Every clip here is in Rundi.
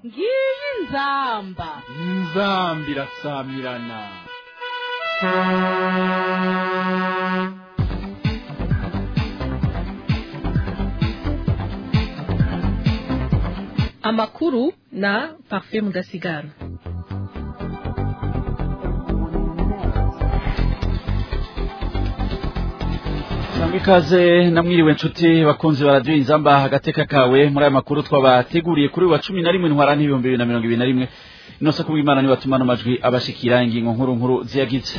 ngiyi inzamba irasamirana. Amakuru na Parfait Mudasigana. Ikaze namwiriwe nshuti bakunzi baradio inzamba agateka kawe muri aya makuru twabateguriye kuri wa 11 ntwarante 2021 inose kubw'Imana ni batumana amajwi abashikira ingingo nkuru ziyagize.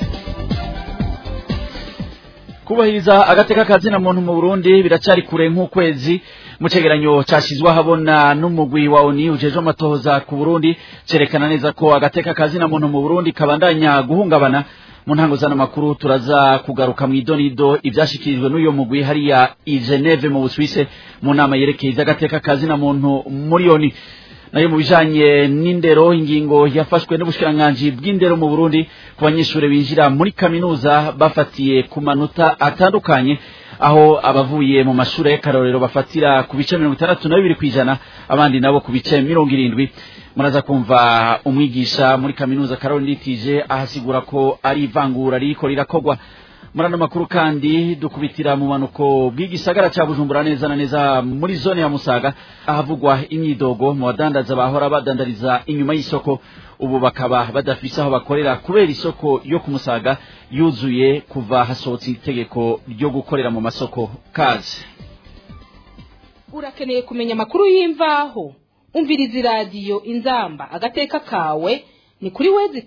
Kubahiriza agateka kazi na muntu mu Burundi biracari kure nk'ukwezi mu cegeranyo cashizwa habona n'umugwi wa ONU ujeje amatohoza ku Burundi cerekana neza ko agateka kazi na muntu mu Burundi kabandanya guhungabana. Mu ntango zana makuru turaza kugaruka mu idonido ivyashikirijwe n'uyo mugwi hariya i Geneve mu Busuwise mu nama yerekeye agateka kazi na muntu muri ONU. Nayo mu bijanye n'indero ingingo yafashwe n'ubushikiranganje bw'indero mu Burundi ku banyeshure binjira muri kaminuza bafatiye ku manota atandukanye, aho abavuye mu mashure y'akarorero bafatira ku bice 62% abandi nabo ku bice 70. Muraza kumva umwigisha muri kaminuza Caroline Nditije ahasigura ko ari ivangura riko rirakogwa. Murano makuru kandi dukubitira mu manuko bw'igisagara ca Bujumbura neza na neza muri zone ya Musaga ahavugwa imyidogo mu badandaza bahora badandariza inyuma y'isoko, ubu bakaba badafise aho bakorera kubera isoko yo ku Musaga yuzuye kuva hasohotse itegeko ryo gukorera mu masoko. Kaze urakeneye kumenya makuru y'imvaho, umviriza radio inzamba agateka kawe ni kuri wezi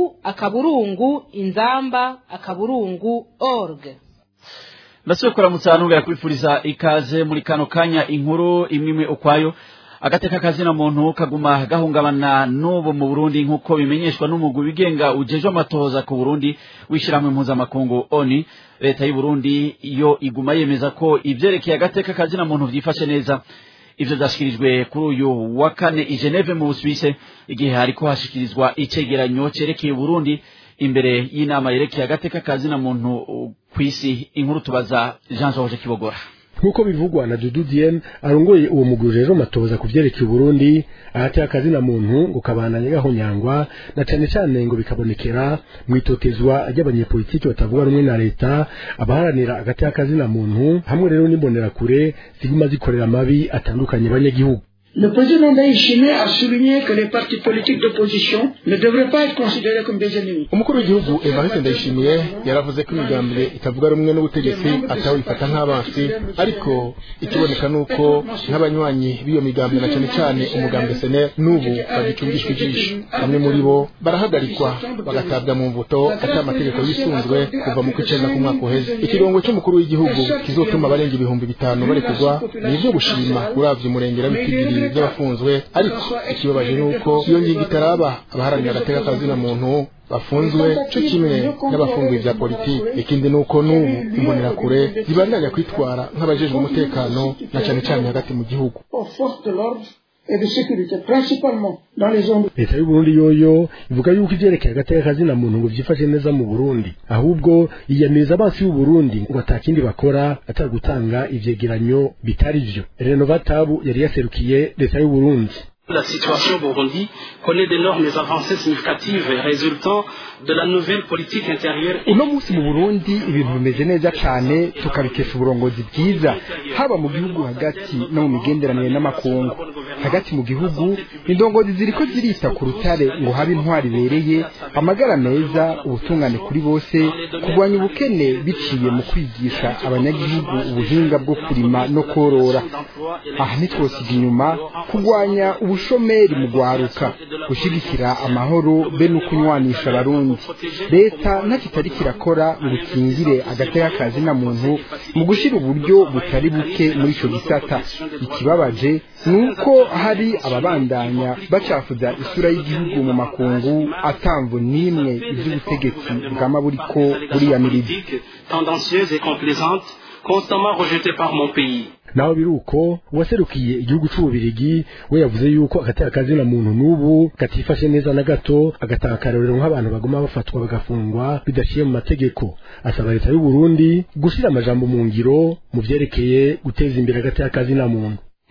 3:inzamba.org. Ndasubiye kuramutsa nubwira kwifuriza ikaze muri kano kanya inkuru imwe ukwayo. Agateka kazi na muntu kaguma gahungabana n'ubu mu Burundi nkuko bimenyeshwa n'umugwi wigenga ujeje amatohoza ku Burundi wishiramwe mpuzamakungu ONU. Leta y'u Burundi iyo iguma yemeza ko ivyerekeye agateka kazi na muntu vyifashe neza. Ivyo zashikirijwe kuri uyu wa kane i Geneve mu Busuwise igihe hariko hashikirizwa icegeranyo cerekeye Burundi imbere y'inama yerekeye agateka kazi na muntu kw'isi. Inkuru tubaza Jean-Georges Kibogora. Nkuko bivugwa na Dudu Diem arongoye uwo mugwi rero matoza kuvyerekeye Burundi, ahatya kazi na muntu ngo kabananye gahonyangwa na cyane cyane ngo bikabonekera mu itotezwa ry'abanyepolitiki batavuga rumwe na leta, abaharanira agatya kazi na muntu hamwe rero n'imbonera kure ziguma zikorera mabi atandukanye abanyagihugu. Le président Ndayishimiye a souligné que les partis politiques d'opposition ne devraient pas être considérés comme des ennemis. Umukuru w'igihugu Evariste Ndayishimiye yaravuze ko imigambwe itavuga rumwe n'ubutegetsi atawifata nk'abansi, ariko ikiboneka nuko nk'abanywanyi b'iyo migambwe na cyane cyane umugambwe SNL n'ubu bagicungishwa ijisho. Bamwe muri bo barahagarikwa bagatabwa mu mvuto ata amategeko yisunzwe kuva mu kwicenda ku mwaka uheze. Ikirongo cy'umukuru w'igihugu kizotuma barenga 5,000 barekugwa ni ibyo gushima uravye umurengera w'itigiri by'abafunzwe, ariko ikibabaje nuko iyo ngingo itaraba abaharanira agateka kazi na muntu bafunzwe cyo kimwe n'abafunguye vya politiki. Ikindi nuko n'ubu imbonera kure zibandanya kwitwara nk'abajejwe umutekano na cyane cyane hagati mu gihugu. Et de sécurité, principalement dans les zones. Leta y'u Burundi yoyo ivuga yuko ivyerekeye agateka kazi na muntu ngo vyifashe neza mu Burundi, ahubwo iyameza abansi y'u Burundi ngo atakindi bakora atari gutanga ivyegeranyo bitari vyo. Renovatabu yari yaserukiye leta y'u Burundi. La situation au Burundi connaît d'énormes avancées significatives résultant de la nouvelle politique intérieure. Uno musi mu Burundi ibintu bimeze neza cyane, tukabikesha uburongozi bwiza haba mu gihugu hagati no mu migenderanire n'amakungu. Hagati mu gihugu indongozi ziriko zirita ku rutare ngo habe intwari bereye, amagara meza, ubutungane kuri bose, kurwanya ubukene biciye mu kwigisha abanyagihugu ubuhinga bwo kurima no korora. Aha ntitwosiga inyuma kurwanya ubushomeri mu gwaruka, gushigikira amahoro be no kunywanisha abarundi. Leta ntakitari kirakora ngo kingire agateka kazi na muntu mu gushira uburyo butari buke muri ico gisata. Ikibabaje nuko hari ababandanya bacafuza isura y'igihugu mu makungu atamvu nimwe ivy'ubutegetsi bw'amaburiko buriyamiriza. Tendancieuse et complaisante constamment rejetée par mon pays. Naho biruko waserukiye igihugu c'Ububirigi we yavuze yuko agateka kazi na muntu n'ubu katifashe neza na gato, agatanga akarorero nk'abantu baguma bafatwa bagafungwa bidaciye mu mategeko. Asaba leta y'u Burundi gushira amajambo mu ngiro mu vyerekeye guteza imbere agateka kazi na muntu.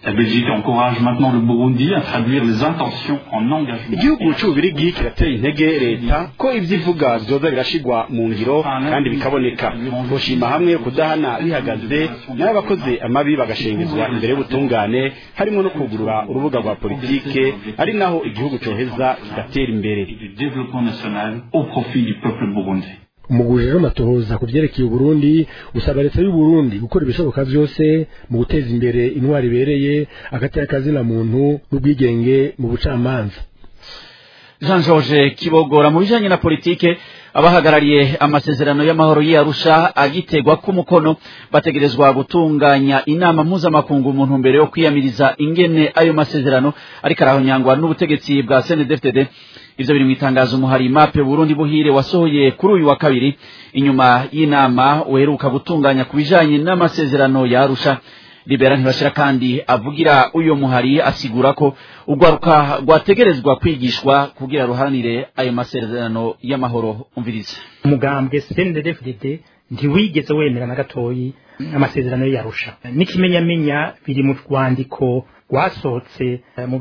La Belgique encourage maintenant le Burundi à traduire les intentions en engagement. Igihugu c'Ububirigi kiratera intege leta ko ivyivuga vyoza birashigwa mu ngiro kandi bikaboneka. Boshima hamwe kudahana bihagaze n'abakoze amabi bagashengezwa imbere y'ubutungane harimo no kugurura urubuga rwa politike ari naho igihugu coheza kigatera imbere. Développement national au profit du peuple burundais. umugwi rero matohoza ku vyerekeye Burundi usaba leta y'u Burundi gukora ibishoboka vyose mu guteza imbere intwari ibereye agateka kazina muntu n'ubwigenge mu bucamanza. Jean George Kibogora mu bijanye na politike abahagarariye amasezerano y'amahoro y'Arusha agitegwa ku mukono bategerezwa gutunganya inama mpuzamakungu umuntu mbere yo kwiyamiriza ingene ayo masezerano ariko arahonyangwa n'ubutegetsi bwa CNDD-FDD. Ivyo biri mu itangazo umuhari mape Burundi buhire wasohoye kuri uyu wa kabiri inyuma y'inama uheruka gutunganya kubijanye n'amasezerano ya Arusha. Libera ntibashira kandi avugira uyo muhari asigura ko ugwaruka rwategerezwa kwigishwa kugira ruharanire ayo masezerano y'amahoro. Umvirize. Umugambwe CNDD-FDD ntiwigeze wemera na gatoyi amasezerano y'Arusha. N'ikimenyamenya biri mu rwandiko rwasohotse mu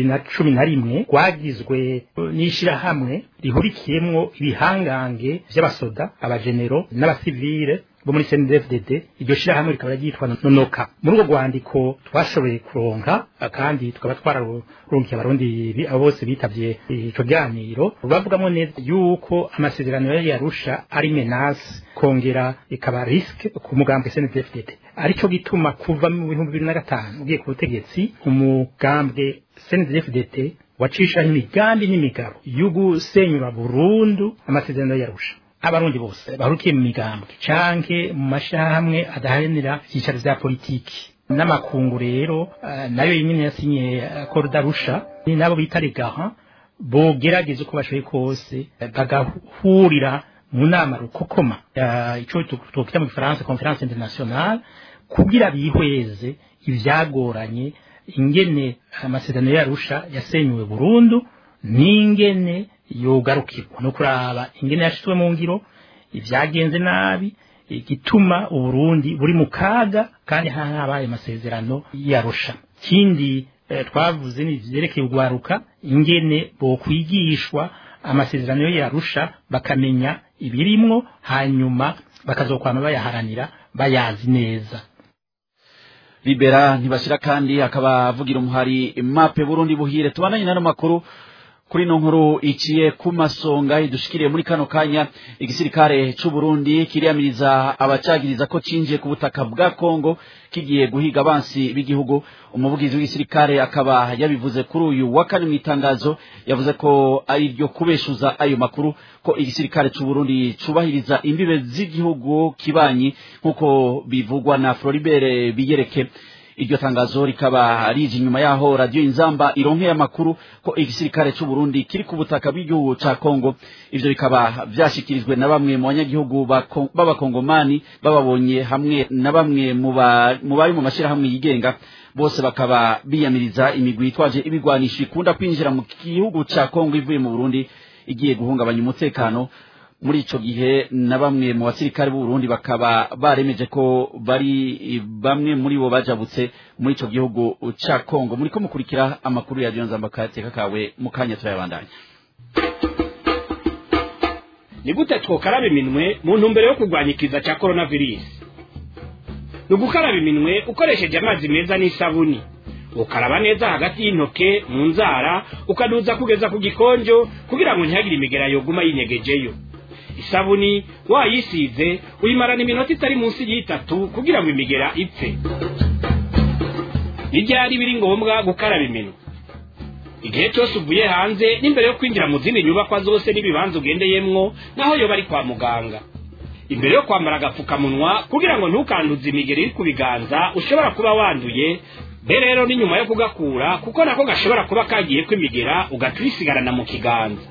2011 rwagizwe n'ishirahamwe rihurikiyemwo ibihangange vy'abasoda abagenero n'abasivile bo muri CNDD-FDD. Iryo shirahamwe rikaba ryitwa Nonoka. Muri urwo rwandiko twashoboye kuronka kandi tukaba twararonkiye abarundi bose bitavye ico ganiro bavugamwo neza yuko amasezerano y'Arusha ari menace kongera ikaba risk ku mugambwe CNDD-FDD. Arico gituma kuva mu 2005 ugiye ku butegetsi umugambwe CNDD-FDD wacisha imigambi n'imigabo y'ugusenyura burundu amasezerano y'Arusha. Abarundi bose barukiye mu migambwe canke mu mashahamwe adaharanira icyicaro vya politiki n'amakungu rero nayo nyine yasinye accord d'Arusha ni nabo bita Legaha bogerageza uko bashoboye kose bagahurira mu nama rukokoma ico tukita mu France Conference Internationale kugira bihweze ivyagoranye ingene amasezerano y'Arusha yasenyuwe burundu n'ingene yogarukirwa no kuraba ingene yashitwe mu ngiro ivyagenze nabi igituma Uburundi buri mu kaga kandi habaye amasezerano y'Arusha. Kindi twavuze ni vyerekeye ugwaruka ingene bo kwigishwa amasezerano y'Arusha bakamenya ibirimwo hanyuma bakazokwama bayaharanira bayazi neza. Libera ntibashira kandi akaba avugira umuhari mape Burundi buhire. Tubananye na makuru kuri no nkuru iciye ku masonga idushikiriye muri kano kanya. Igisirikare c'u Burundi kiriyamiriza abacagiriza ko cinje ku butaka bwa Kongo kigiye guhiga abansi b'igihugu. Umuvugizi w'igisirikare akaba yabivuze kuri uyu wa kane mu itangazo yavuze ko ari ryo kubeshuza ayo makuru ko igisirikare c'u Burundi cubahiriza imbibe z'igihugu kibanyi nkuko bivugwa na Floribert Biyereke. Iryo tangazo rikaba rije nyuma yaho radio Inzamba ironkeye amakuru ko igisirikare c'u Burundi kiri ku butaka bw'igihugu ca Kongo. Ivyo bikaba vyashikirijwe na bamwe mu banyagihugu b'abakongomani bababonye hamwe na bamwe mu bari mu mashirahamwe yigenga. Bose bakaba biyamiriza imigwi itwaje ibigwanisho ikunda kwinjira mu gihugu ca Kongo ivuye mu Burundi igiye guhungabanya umutekano. Muri ico gihe na bamwe mu basirikare b'u Burundi bakaba baremeje ko bari bamwe muri bo bajabutse muri ico gihugu ca Kongo. Muri ko mukurikira amakuru ya Jonza Mbakateka kawe mukanya turayabandanya. Ni gute twokaraba iminwe mu ntumbero yo kurwanyikiza ca coronavirus? Nugukaraba iminwe ukoresheje amazi meza n'isabuni. Ukaraba neza hagati y'intoke mu nzara ukaduza kugeza ku gikonjo kugira ngo ntihagire imigera yoguma yinyegejeyo. Isabuni wayisize uyimarana iminota itari munsi y'itatu kugira ngo imigera ipfe. Ibyari biri ngombwa gukaraba iminwe igihe cyose uvuye hanze n'imbere yo kwinjira mu zindi nyubakwa zose n'ibibanza ugendeyemwo naho yo bari kwa muganga. Imbere yo kwambara agapfukamunwa kugira ngo ntukanduze imigera iri ku biganza ushobora kuba wanduye. Rero ni nyuma yo kugakura kuko nako gashobora kuba kagiye kwimigera ugatwisigarana mu kiganza.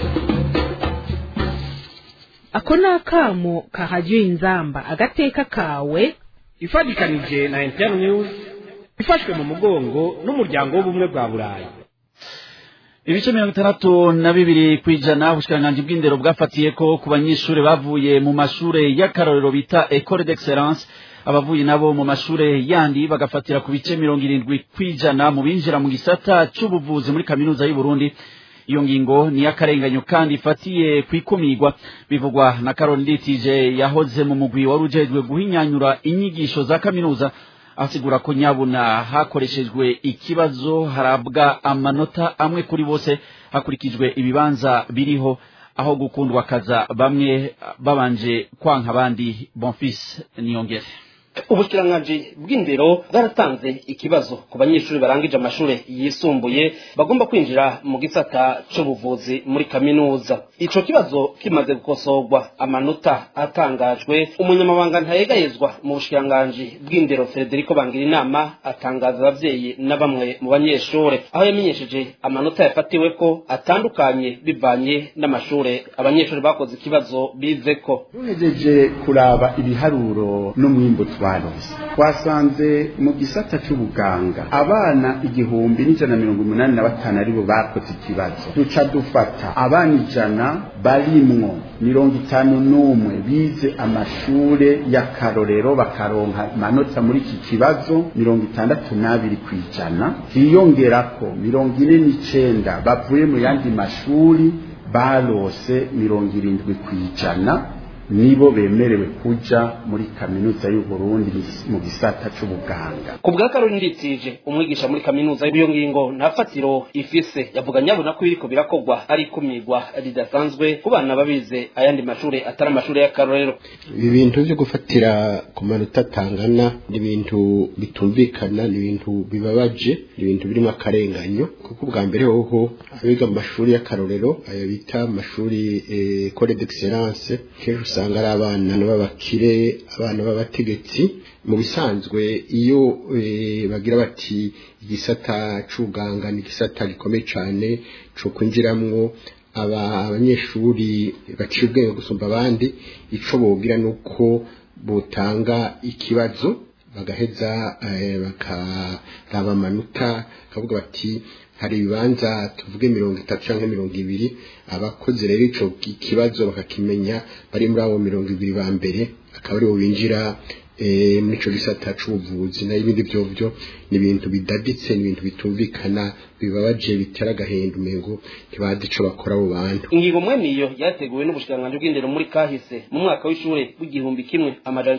Ako nakamo ka radio Inzamba agateka kawe ifadikanije na Internews ifashwe mu mugongo n'umuryango w'ubumwe bwa Burayi. Ibice 62 kwijana ubushikiranganje bw'indero bwafatiye ko ku banyeshure bavuye mu mashure y'akarorero bita École d'Excellence abavuye nabo mu mashure yandi bagafatira ku bice 70% mu binjira mu gisata c'ubuvuzi muri kaminuza y'u Burundi. Iyo ngingo ni y'akarenganyo kandi ifatiye kwikumirwa bivugwa na Caroline Nditije yahoze mu mugwi warujejwe guhinyanyura inyigisho za kaminuza, asigura ko nyabuna hakoreshejwe ikibazo harabwa amanota amwe kuri bose hakurikijwe ibibanza biriho aho gukundwa kaza bamwe babanje kwanka abandi. Bonfils Niyongere. Ubushkiranganji bw'indero bwaratanze ikibazo ku banyeshuri barangije amashure yisumbuye bagomba kwinjira mu gisata c'ubuvuzi muri kaminuza. Ico kibazo kimaze gukosorwa amanota atangajwe, umunyamabanga ntayegayezwa mu bushkiranganji bw'indero Federico Bangirinama atangaza abavyeyi na bamwe mu banyeshure, aho yamenyesheje amanota yafatiwe ko atandukanye bivanye n'amashure abanyeshuri bakoze ikibazo bizeko. Tunejeje kuraba ibiharuro n'umwimbo twasanze mu gisata c'ubuganga abana 1185 aribo bakoze ikibazo. Duca dufata abana 100 barimwo 51 bize amashure y'akarorero bakaronka manota muri iki kibazo 62 kwijana, hiyongerako 49 bavuye mu yandi mashuri barose 70 kwijana nibo bemerewe kuja muri kaminuza y'u Burundi mu gisata c'ubuganga. Ku bwa Caroline Nditije umwigisha muri kaminuza y'iyo ngingo ntafatiro ifise, yavuga nyabona ko biriko birakogwa ari kumirwa ridasanzwe ku bana babize ayandi mashure atari amashure y'akarorero. Ibintu byo gufatira ku manota tangana ni ibintu bitumvikana, ni ibintu bibabaje, ni ibintu birimo akarenganyo, kuko bwa mbere hoho abiga mu mashuri y'akarorero ayo bita amashuri école d'excellence kenshi usanga ari abana b'abakire, abana b'abategetsi. Mu bisanzwe iyo bagira bati igisata c'ubuganga ni igisata gikomeye cyane cyo kwinjiramwo abanyeshuri baciye ubwenge gusumba abandi, ico bogira nuko botanga ikibazo bagaheza bakaraba amanota kavuga bati hari ibibanza tuvuge 30 canke 20 abakoze rero ico kibazo bakakimenya bari muri abo 20 ba mbere akaba ari bo binjira muri ico gisata c'ubuvuzi. Na ibindi byovyo ni ibintu bidaditse, ni ibintu bitumvikana, bibabaje, bitera gahenda umengo ntibazi ico bakora abo bantu. Ingingo mwene iyo yateguwe n'ubushkiranganji bw'indero muri kahise mu mwaka w'ishure w'igihumbi kimwe amajana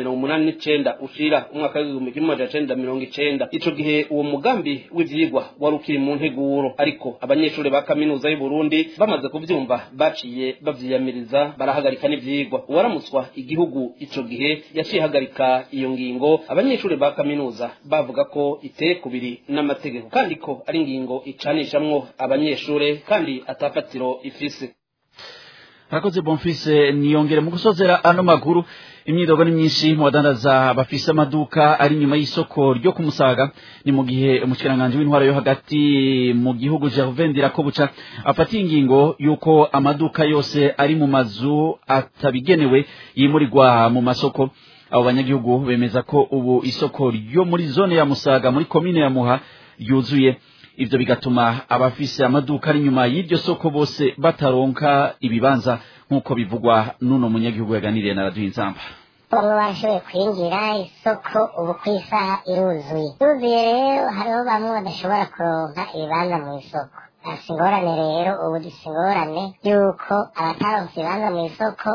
1989 ushira umwaka w'igihumbi kimwe amajana 1990. Ico gihe uwo mugambi w'ivyigwa wari ukiri mu nteguro, ariko abanyeshuri ba kaminuza y'u Burundi bamaze kuvyumva baciye bavyiyamiriza barahagarika n'ivyigwa. Uwaramutswa igihugu ico gihe yaciye hagarika iyo ngingo, abanyeshuri ba kaminuza bavuga ko iteye kubiri n'amategeko kandi ko ari ingingo icanishamwo abanyeshure kandi atafatiro ifise. Harakoze Bonfils Niyongere. Mu gusozera ano makuru, imyidogo ni myinshi mu badandaza bafise amaduka ari nyuma y'isoko ryo kumusaga, ni mu gihe umushikiranganje w'intwaro yo hagati mu gihugu Gervais Ndirakobuca afatiye ingingo yuko amaduka yose ari mu mazu atabigenewe yimurirwa mu masoko. Abo banyagihugu bemeza ko ubu isoko ryo muri zone ya Musaga muri komine ya Muha yuzuye, ivyo bigatuma abafise amaduka ari nyuma y'iryo soko bose bataronka ibibanza nk'uko bivugwa n'uno munyagihugu yaganiriye na Radio Inzamba. Bamwe bashoboye kwinjira isoko ubu ku isaha iruzuye rero hariho bamwe badashobora kuronka ibibanza mu isoko. Singorane rero ubu dusingorane yuko abataronse ibibanza mu isoko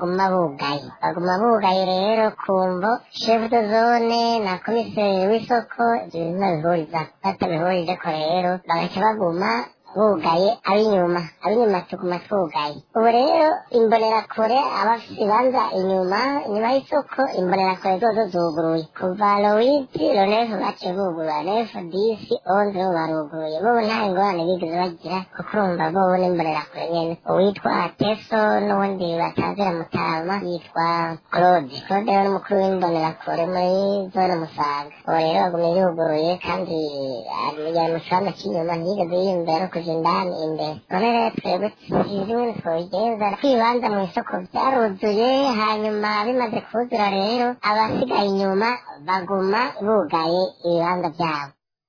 baguma bugaye rero kumvo chef de zone na komiseri w'isoko batabihuriza ko rero bagaca baguma bugaye ab'inyuma tuguma twugaye. Ubu rero imbonerakure abafite ibanza inyuma y'isoko imbonerakure zozo zuguruye kuva lowiti lonefu baciye bugurura nefu 10 11 baruguruye. Bobo nta ingorane bigeze bagira kuko urumva bobo n'imbonerakure nyene. Uwitwa Teso n'uwundi batazira Mutama yitwa Claude rero n'umukuru w'imbonerakure muri zone Musaga. Ubu rero bagumye yuguruye kandi ari mu kibanza cy'inyuma ntiyigeze yiyumvira indani imbere. None rero twebwe tuziwe twobigenza kwibanza mu isoko byaruzuye, hanyuma bimaze kuzura rero abasigaye inyuma baguma bugaye ibibanza byabo.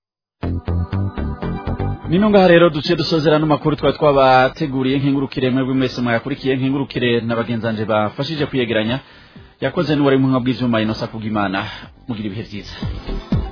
Nino ngaha rero duce dusozera n'amakuru twabateguriye. Nkingurukire mwebwe mwese mwayakurikiye, nkingurukire n'abagenzanje bafashije kuyegeranya. yakoze n'uwari mu nka bw'ivyuma Inosa Kubwimana mugira ibihe vyiza.